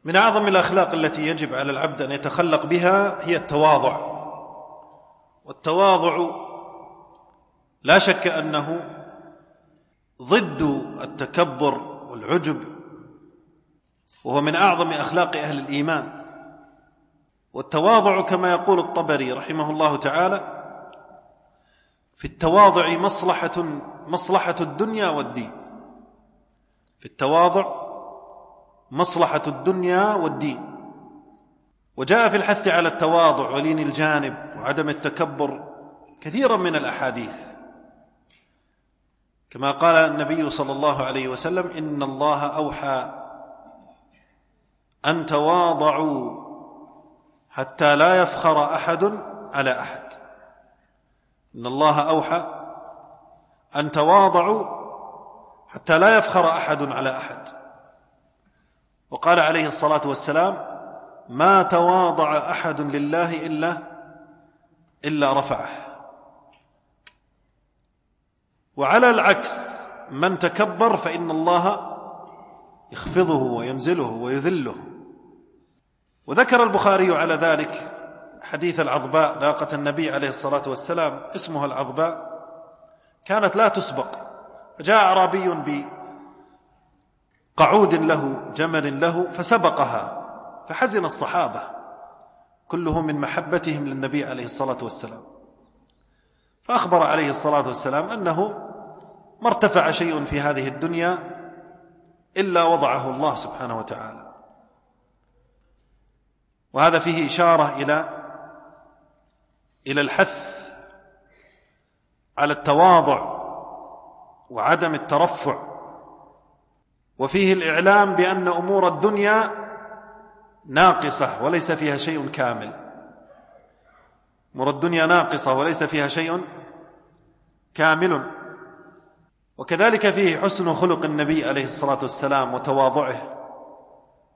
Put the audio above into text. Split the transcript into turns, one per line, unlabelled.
من أعظم الأخلاق التي يجب على العبد أن يتخلق بها هي التواضع. والتواضع لا شك أنه ضد التكبر والعجب، وهو من أعظم أخلاق أهل الإيمان. والتواضع كما يقول الطبري رحمه الله تعالى: في التواضع مصلحة الدنيا والدين. في التواضع مصلحة الدنيا والدين. وجاء في الحث على التواضع ولين الجانب وعدم التكبر كثيرا من الأحاديث، كما قال النبي صلى الله عليه وسلم: إن الله أوحى أن تواضعوا حتى لا يفخر أحد على أحد. إن الله أوحى أن تواضعوا حتى لا يفخر أحد على أحد. وقال عليه الصلاة والسلام: ما تواضع أحد لله إلا رفعه. وعلى العكس من تكبر فإن الله يخفضه وينزله ويذله. وذكر البخاري على ذلك حديث العظباء ناقة النبي عليه الصلاة والسلام، اسمها العظباء، كانت لا تسبق، فجاء أعرابي بقعود له جمل له فسبقها، فحزن الصحابة كلهم من محبتهم للنبي عليه الصلاة والسلام، فأخبر عليه الصلاة والسلام أنه ما ارتفع شيء في هذه الدنيا إلا وضعه الله سبحانه وتعالى. وهذا فيه إشارة إلى الحث على التواضع وعدم الترفع، وفيه الإعلام بأن أمور الدنيا ناقصة وليس فيها شيء كامل. أمور الدنيا ناقصة وليس فيها شيء كامل. وكذلك فيه حسن خلق النبي عليه الصلاة والسلام وتواضعه،